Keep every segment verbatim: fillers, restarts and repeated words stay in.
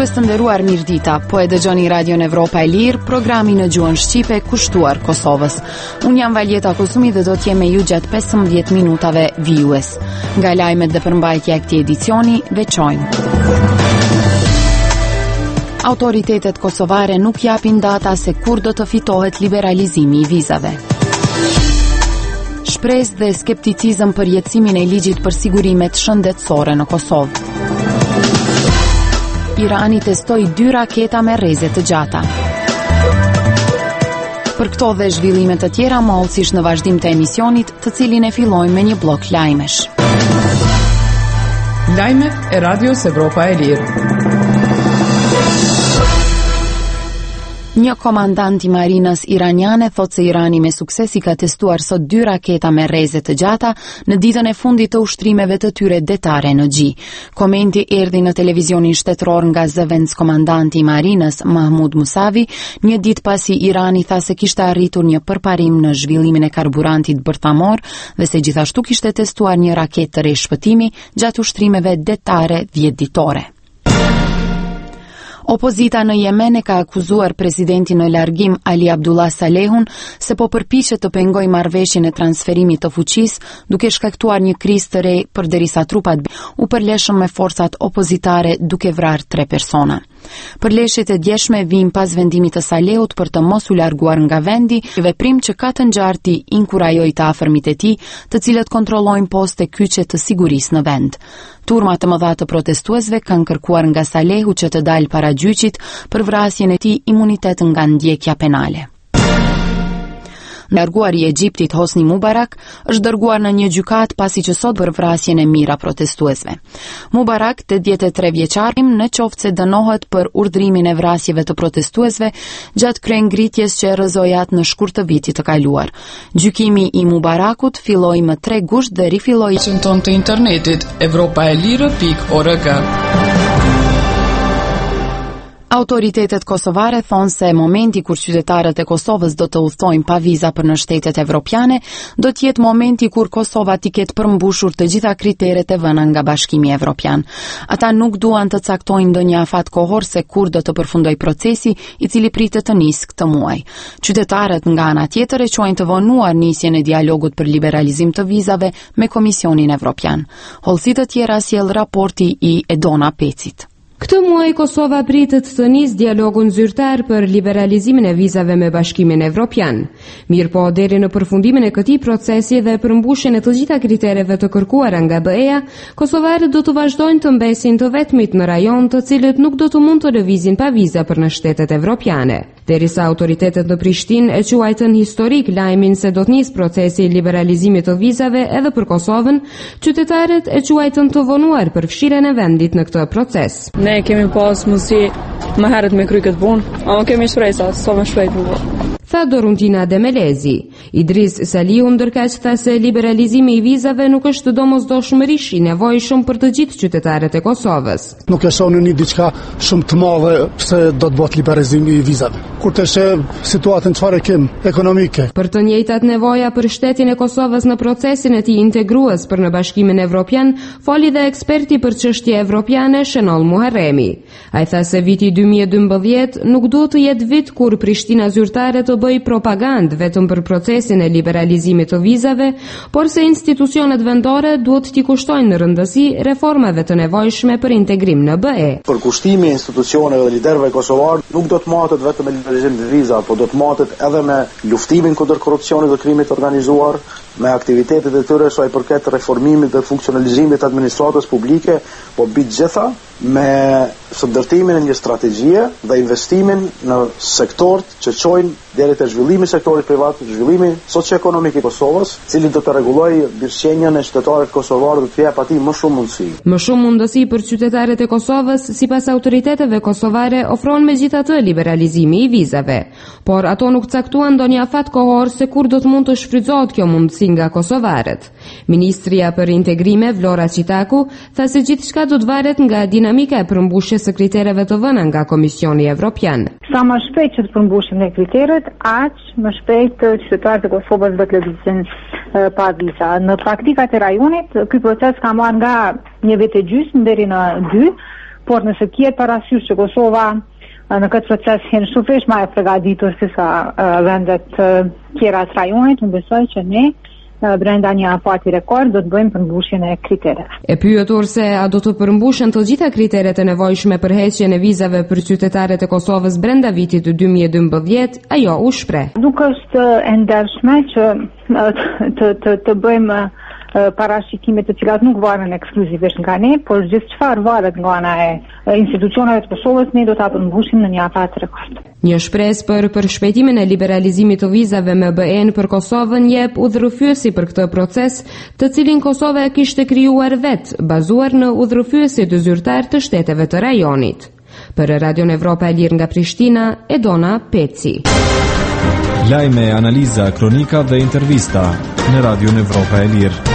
Dëgjues të nderuar, mirëdita. Po e dëgjoni Radion Evropa e Lirë, programi në gjuhën shqipe kushtuar Kosovës. Unë jam Valjeta Kosumi dhe do të jem me ju gjatë pesëmbëdhjetë minutave vijues. Nga lajmet dhe përmbajtja e këtij edicioni veçojnë: autoritetet kosovare nuk japin data se kur do të fitohet liberalizimi i vizave. Shpresë dhe skepticizëm për jetësimin e ligjit për sigurimet shëndetësore në Kosovë. Irani testoi dy raketa me rreze të gjata. Për këto dhe zhvillime të tjera, mollësisht në vazhdim të emisionit, të cilin e fillojmë me një blok lajmesh. Lajmet e Radios Evropa e Lirë. Një komandant i marinës iraniane thot se Irani me sukses i ka testuar sot dy raketa me rreze të gjata në ditën e fundit të ushtrimeve të tyre detare në Gji. Komenti erdhi në televizionin shtetëror nga zëvendës komandanti i marinës Mahmud Musavi, një ditë pasi Irani tha se kishte arritur një përparim në zhvillimin e karburantit bërthamor dhe se gjithashtu kishte testuar një raketë të re shpëtimi gjatë ushtrimeve detare dhjetë ditore. Opozita në Yemen e ka akuzuar presidentin në largim Ali Abdullah Salehun se po përpiqet të pengojë marrëveshjen e transferimit të fuqisë, duke shkaktuar një krizë të re përderisa trupat u përleshën me forcat opozitare duke vrarë tre persona. Përleshjet e djeshme vijnë pas vendimit të Salehut për të mos u larguar nga vendi, veprim që ka të ngjarti inkurajoi të afërmit e tij, të cilët kontrollojnë poste kyçe të sigurisë në vend. Turma të mëdha të protestuesve kanë kërkuar nga Salehu që të dalë para gjyqit për vrasjen e tij imunitet nga ndjekja penale. Larguari i Egjiptit Hosni Mubarak është dërguar në një gjykat pasi që sot për vrasjen e mira protestuesve. Mubarak, tetëdhjetë e tre vjeçar, në qoftë se dënohet për urdhrimin e vrasjeve të protestuesve gjatë kryengritjes që e rrëzoi atë në shkurt të vitit të kaluar. Gjykimi i Mubarakut filloi më tre gusht dhe rifilloi në tonë të internetit evropa e lirë pikë org. Autoritetet kosovare thonë se momenti kur qytetarët e Kosovës do të udhtojnë pa viza për në shtetet evropiane, do të jetë momenti kur Kosova t'i ketë përmbushur të gjitha kriteret e vëna nga Bashkimi Evropian. Ata nuk duan të caktojnë ndonjë afat kohor se kur do të përfundoj procesi i cili pritet të nisë këtë muaj. Qytetarët nga ana tjetër e quajnë të vonuar nisjen e dialogut për liberalizim të vizave me Komisionin Evropian. Hollësi të tjera sjell raporti i Edona Pecit. Këtë muaj Kosova pritet të nisë dialogun zyrtar për liberalizimin e vizave me Bashkimin Evropian. Mirë po, deri në përfundimin e këtij procesi dhe përmbushjen e të gjitha kritereve të kërkuara nga B E-ja, kosovarët do të vazhdojnë të mbesin të vetmit në rajon të cilët nuk do të mund të lëvizin pa viza për në shtetet evropiane. Derisa autoritetet në Prishtinë e quajtën historik lajmin se do të nisë procesi i liberalizimit të vizave edhe për Kosovën, qytetarët e quajtën të vonuar për fshirjen e vendit në këtë proces. Ne kemi pas mundësi më herët me kry këtë punë, ama kemi shpresa, sa më shpejt më bërë. Tha Doruntina Demelezi. Idris Saliu ndërkaq tha se liberalizimi i vizave nuk është domosdoshmërisht i nevojshëm për të gjithë qytetarët e Kosovës. Nuk e shoh në diçka shumë të madhe pse do të bëhet liberalizimi i vizave. Kur të sheh situatën çfarë kem ekonomike. Për të njëjtat nevoja për shtetin e Kosovës në procesin e tij integrues për në Bashkimin Evropian, foli dhe eksperti për çështje evropiane Shenol Muharremi. Ai tha se viti dy mijë e dymbëdhjetë nuk duhet të jetë vit kur Prishtina zyrtare të bëj propagandë vetëm për procesin e liberalizimit të vizave, por se institucionet vendore duhet t'i kushtojnë në rëndësi reformave të nevojshme për integrim në B E. Përkushtimi i institucioneve dhe liderëve kosovar nuk do të matet vetëm me liberalizim të vizave, por do të matet edhe me luftimin kundër korrupsionit dhe krimit të organizuar, me aktivitetet e tyre sa i përket reformimit dhe funksionalizimit të administratës publike, po mbi të gjitha me ndërtimin e një strategjie dhe investimin në sektorët që çojnë deri te zhvillimi i sektorit privat, zhvillimi socio-ekonomik i Kosovës, i cili do të rregullojë mirëqenien e qytetarëve kosovarë dhe të jap atij më shumë mundësi. Më shumë mundësi për qytetarët e Kosovës, sipas autoriteteve kosovare, ofron megjithatë liberalizimi i vizave, por ato nuk caktuan ndonjë afat kohor se kur do të mund të shfrytëzohet kjo mundësi nga kosovarët. Ministria për integrime Vlora Qitaku tha se gjithçka do të varet nga dinamika e përmbushjes së kritereve të vëna nga Komisioni Evropian. Sa më shpejt që të përmbushim ne kriteret, aq më shpejt qytetarët e Kosovës do të lëvizin pa viza. Në praktikat e rajonit, ky proces ka marrë nga një vit e gjysmë deri në dy, por nëse kjetë parasysh që Kosova në këtë proces jenë shumë më e përgatitur se sa uh, vendet uh, tjera të rajonit, unë besoj që ne uh, brenda një afati rekord do të bëjmë përmbushjen e kritereve. E pyetur se a do të përmbushen të gjitha kriteret e nevojshme për heqjen e vizave për qytetarët e Kosovës brenda vitit dy mijë e dymbëdhjetë, ajo u shpreh. Nuk është e ndershme që të të të, të bëjmë parashikime të cilat nuk varen ekskluzivisht nga ne, por gjithë çfarë varet nga ana e institucioneve të Kosovës, ne do ta përmbushim në një afat rekord. Një shpresë për përshpejtimin e liberalizimit të vizave me B E-n për Kosovën jep udhërrëfyesi për këtë proces, të cilin Kosova e kishte krijuar vetë, bazuar në udhërrëfyesi të zyrtar të shteteve të rajonit. Për Radion Evropa e Lirë nga Prishtina, Edona Peci. Lajme, analiza, kronika dhe intervista në Radion Evropa e Lirë.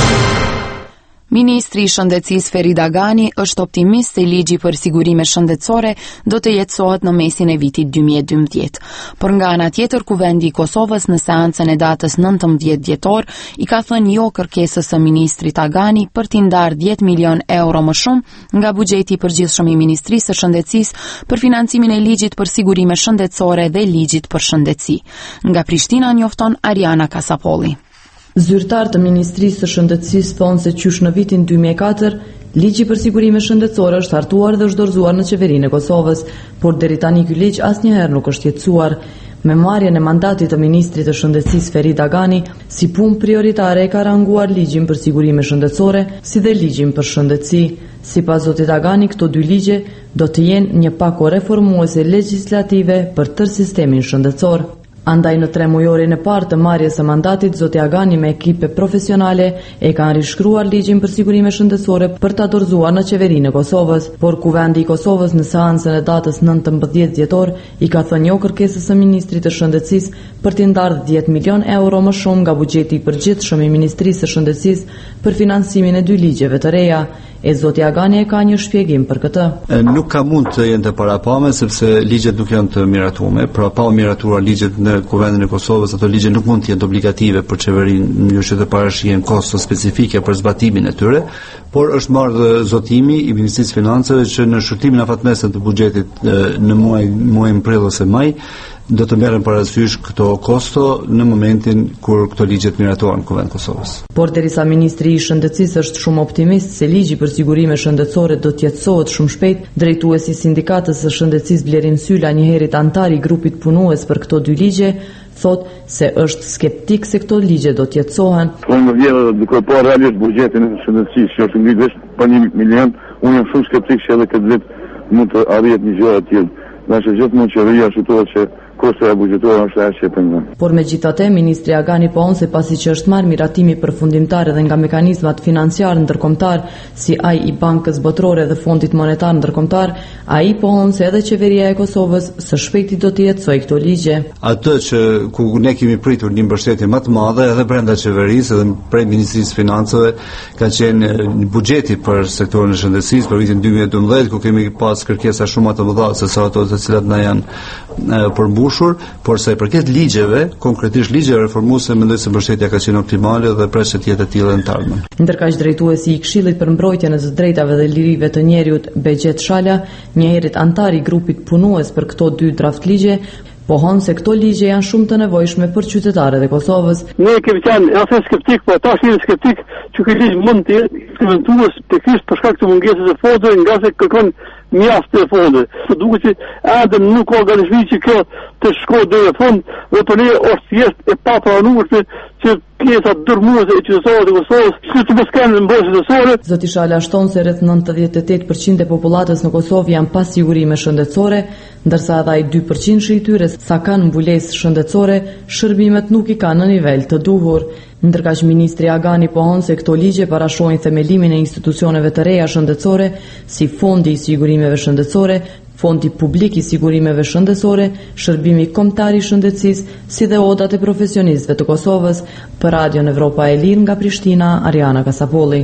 Ministri i Shëndetësisë Ferid Agani është optimist se ligji për sigurime shëndetësore do të jetësohet në mesin e vitit dy mijë e dymbëdhjetë. Por nga ana tjetër, Kuvendi i Kosovës në seancën e datës nëntëmbëdhjetë dhjetor i ka thënë jo kërkesës së ministrit Agani për t'i ndarë dhjetë milion euro më shumë nga buxheti i përgjithshëm i Ministrisë së Shëndetësisë për financimin e ligjit për sigurime shëndetësore dhe ligjit për shëndetësi. Nga Prishtina njofton Ariana Kasapolli. Zyrtar të Ministrisë së Shëndetësisë thonë se qysh në vitin dy mijë e katër, ligji për sigurime shëndetësore është hartuar dhe është dorëzuar në qeverinë e Kosovës, por deri tani ky ligj asnjëherë nuk është jetësuar. Me marrjen e mandatit të Ministrit të Shëndetësisë Ferid Agani, si punë prioritare e ka ranguar ligjin për sigurime shëndetësore, si dhe ligjin për shëndetësi. Sipas zotit Agani, këto dy ligje do të jenë një pako reformuese legjislative për tërë sistemin shëndetësor. Andaj në tre mujorin e parë të marrjes së mandatit, zoti Agani me ekipe profesionale e kanë rishkruar ligjin për sigurime shëndetësore për ta dorëzuar në qeverinë e Kosovës, por Kuvendi i Kosovës në seancën e datës nëntëmbëdhjetë dhjetor i ka thënë jo kërkesës së ministrit të shëndetësisë për t'i ndarë dhjetë milion euro më shumë nga buxheti i përgjithshëm i Ministrisë së Shëndetësisë për financimin e dy ligjeve të reja. E zoti Agani e ka një shpjegim për këtë. Nuk ka mund të jenë të parapame sepse ligjet nuk janë të miratuar. Pra pa u miratuar ligjet në Kuvendin e Kosovës, ato ligje nuk mund të jenë obligative për qeverinë në mënyrë që të parashihen kosto specifike për zbatimin e tyre, por është marrë zotimi i Ministrisë së Financave që në shërtimin afatmesëm të buxhetit në muaj muajin prill ose maj do të merren parasysh këto kosto në momentin kur këto ligje të miratohen në Kuvend Kosovës. Por derisa ministri i Shëndetësisë është shumë optimist se ligji për sigurime shëndetësore do të jetësohet shumë shpejt, drejtuesi i Sindikatës së Shëndetësisë Blerin Syla, njëherët antar i grupit punues për këto dy ligje, thot se është skeptik se këto ligje do të jetësohen. Unë vjen duke po realisht buxhetin e shëndetësisë që është ngritur për një milion, unë jam shumë skeptik se edhe këtë vit mund të arrihet një gjë atje. Nëse gjithmonë qeveria shtohet që kostoja buxhetore është ajo që pengon. Por megjithatë, ministri Agani po on se pasi që është marrë miratimi përfundimtar edhe nga mekanizmat financiar ndërkombëtar, si ai i Bankës Botërore dhe Fondit Monetar Ndërkombëtar, ai po on se edhe qeveria e Kosovës së shpejti do të jetësojë këto ligje. Atë që ku ne kemi pritur një mbështetje më të madhe edhe brenda qeverisë edhe prej Ministrisë së Financave ka qenë buxheti për sektorin e shëndetësisë për vitin dy mijë e dymbëdhjetë, ku kemi pas kërkesa shumë më të mëdha se sa ato të cilat na janë përmbushur, por sa i përket ligjeve, konkretisht ligjeve reformuese, mendoj se mbështetja ka qenë optimale dhe preset jetë e tillë në të ardhmen. Ndërkaq drejtuesi i Këshillit për mbrojtjen e të drejtave dhe lirive të njerëzit, Bexhet Shala, njëherët antar i grupit punues për këto dy draft ligje, pohon se këto ligje janë shumë të nevojshme për qytetarët e Kosovës. Ne kemi qenë ose skeptik, po tash jemi skeptik që ky ligj mund të jetë implementuar teknisht për shkak të mungesës së fondeve, nga se kërkon mjaft të fondeve. Duket se edhe nuk ka garanti që kjo të shkojë deri në fund, dhe për ne është thjesht e papranueshme që pjesa dërmuese e qytetarëve të Kosovës si të mos kanë mbështetje shëndetësore. Zoti Shala shton se rreth nëntëdhjetë e tetë përqind e popullatës në Kosovë janë pa sigurime shëndetësore, ndërsa edhe ai dy përqind i tyre sa kanë mbulesë shëndetësore, shërbimet nuk i kanë në nivel të duhur. Ndërkaq ministri Agani pohon se këto ligje parashohin themelimin e institucioneve të reja shëndetësore, si Fondi i Sigurimeve Shëndetësore, Fondi Publik i Sigurimeve Shëndetësore, Shërbimi Kombëtar i Shëndetësisë, si dhe odat e profesionistëve të Kosovës. Për Radion Evropa e Lirë nga Prishtina, Ariana Kasapolli.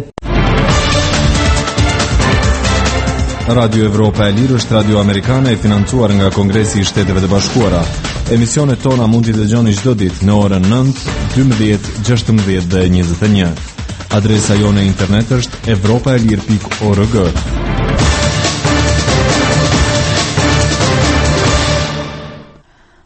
Radio Evropa e Lirë është radio amerikane e financuar nga Kongresi i Shteteve të Bashkuara. Emisionet tona mund t'i dëgjoni çdo ditë në orën nëntë, dymbëdhjetë, gjashtëmbëdhjetë dhe njëzet e një. Adresa jone internet është evropaelir pikë org.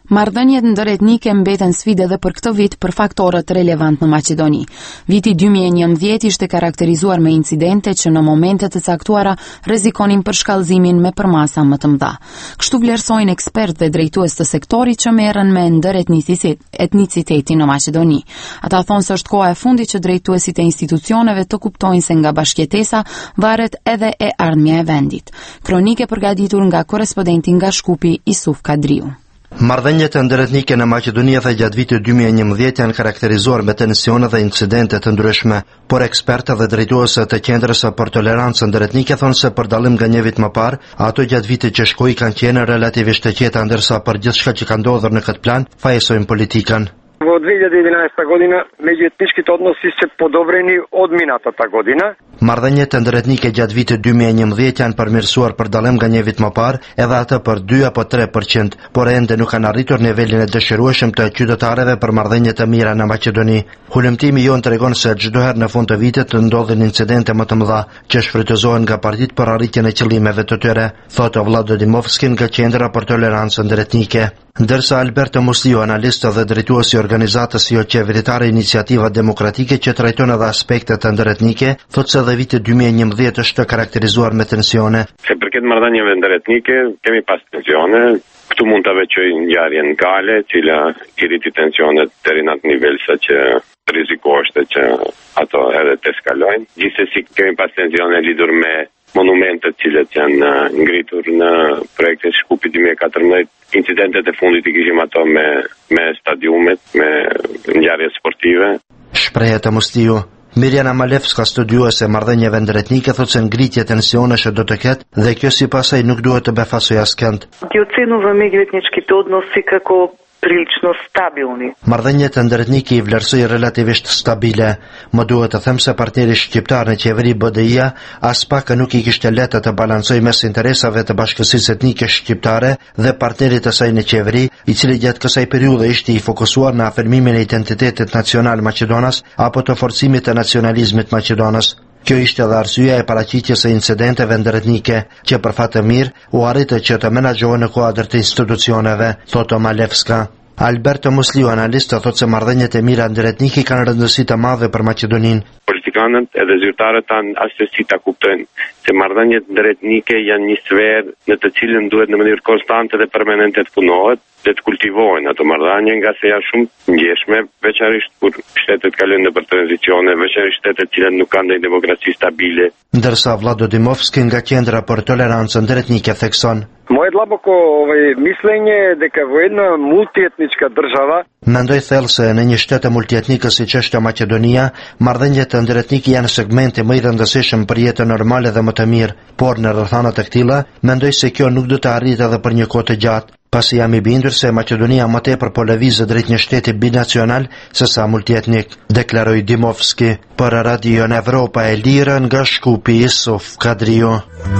Marrëdhëniet ndëretnike mbeten sfidë edhe për këtë vit për faktorët relevant në Maqedoni. Viti dy mijë e njëmbëdhjetë ishte karakterizuar me incidente që në momente të caktuara rrezikonin për shkallëzimin me përmasa më të mëdha. Kështu vlerësojnë ekspertë dhe drejtues të sektorit që merren me ndëretnicitetin në Maqedoni. Ata thonë se është koha e fundit që drejtuesit e institucioneve të kuptojnë se nga bashkëjetesa varet edhe e ardhmja e vendit. Kronike përgatitur nga korrespondenti nga Shkupi, Isuf Kadriu. Marrëdhëniet ndëretnike në Maqedoni dhe gjatë vitit dy mijë e njëmbëdhjetë janë karakterizuar me tensione dhe incidente të ndryshme, por ekspertë dhe drejtuese të qendrës për tolerancë ndëretnike thonë se për dallim nga një vit më parë, ato gjatë vitit që shkoi kanë qenë relativisht të qeta, ndërsa për gjithçka që ka ndodhur në këtë plan fajsojnë politikën. Во две хиляди и единаесета година меѓуетничките односи се подобрени од минатата година. Marrëdhëniet ndëretnike gjatë vitit dy mijë e njëmbëdhjetë janë përmirësuar për dallim nga një vit më parë, edhe atë për dy apo tre përqind, por ende nuk kanë arritur nivelin e dëshirueshëm të qytetarëve për marrëdhënie të mira në Maqedoni. Hulumtimi jon tregon se çdo herë në fund të vitit të ndodhin incidente më të mëdha që shfrytëzohen nga partitë për arritjen e qëllimeve të tyre, thotë Vlado Dimovski nga Qendra për Tolerancë Ndëretnike. Ndërsa Alberto Musliu, analist dhe drejtuesi i organizatës jo qeveritare Iniciativa Demokratike që trajton edhe aspektet ndëretnike, thotë se edhe viti dy mijë e njëmbëdhjetë është karakterizuar me tensione. Se përket marrëdhënieve ndëretnike, kemi pas tensione. Këtu mund të veçoj ngjarje në Kale, cila i rriti tensionet deri në atë nivel sa që rreziku është që ato edhe të eskalojnë. Gjithsesi kemi pas tensione lidhur me monumentet cilët janë ngritur në projektin Shkupi dy mijë e katërmbëdhjetë. Incidentet e fundit i kishim ato me, me stadiumet, me ngjarje sportive. Shprehjet e Musliu. Mirjana Malevska, studiuese marrëdhënieve ndëretnike, thotë se ngritja e tensionesh do të ketë dhe kjo sipasaj nuk duhet të befasojë askënd. Ги оценува меѓуетничките односи како prilično stabilni. Marrëdhëniet ndëretnike i vlerësoi relativisht stabile. Më duhet të them se partneri shqiptar në qeveri B D I-a as pak nuk i kishte lehtë të balancojë mes interesave të bashkësisë etnike shqiptare dhe partnerit të saj në qeveri, i cili gjatë kësaj periudhe ishte i fokusuar në afirmimin e identitetit nacional maqedonas apo të forcimit të nacionalizmit maqedonas. Kjo ishte edhe arsyeja e paraqitjes së incidenteve ndëretnike, që për fat të mirë u arritë që të menaxhohen në kuadër të institucioneve, thotë Malevska. Alberto Musliu, analist, thotë se marrëdhëniet e mira ndëretnike kanë rëndësi të madhe për Maqedoninë. Politikanët edhe zyrtarët tanë asesi ta kuptojnë se marrëdhëniet ndëretnike janë një sferë në të cilën duhet në mënyrë konstante dhe permanente të punohet dhe të kultivohen ato marrëdhënie, nga se janë shumë ngjeshme, veçanërisht kur shtetet kalojnë nëpër tranzicione, veçanërisht shtetet që nuk kanë ndonjë demokraci stabile. Ndërsa Vlado Dimovski nga Qendra për Tolerancë Ndëretnike thekson: Moje длабоко ovaj mišljenje дека во една multietnička država. Mendoj thellë se në një shtet të multietnikës siç është Maqedonia, marrëdhëniet ndëretnike janë segmenti më i rëndësishëm për jetën normale dhe më të mirë, por në rrethana të këtilla, mendoj se kjo nuk do të arritet edhe për një kohë të gjatë, pasi jam i bindur se Maqedonia më tepër po lëvizë drejt një shteti binacional sesa multietnik, deklaroi Dimovski. Për Radio Evropa e Lirë nga Shkupi, Isuf Kadriu.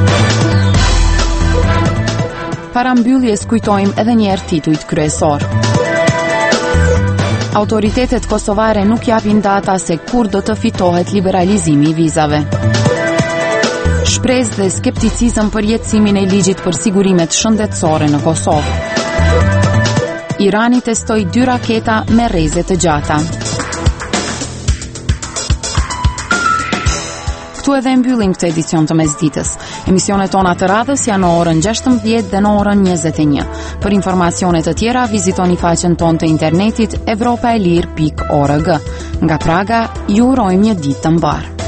Para mbylljes kujtojmë edhe një herë titujt kryesor. Autoritetet kosovare nuk japin data se kur do të fitohet liberalizimi i vizave. Shpresë dhe skepticizëm për jetësimin e ligjit për sigurimet shëndetësore në Kosovë. Irani testoi dy raketa me rreze të gjata. Këtu edhe mbyllim këtë edicion të mesditës. Emisionet tona të radhës janë në orën gjashtëmbëdhjetë dhe në orën njëzet e një. Për informacione të tjera, vizitoni faqen tonë të internetit evropaelir pikë org. Nga Praga, ju urojmë një ditë të mbar.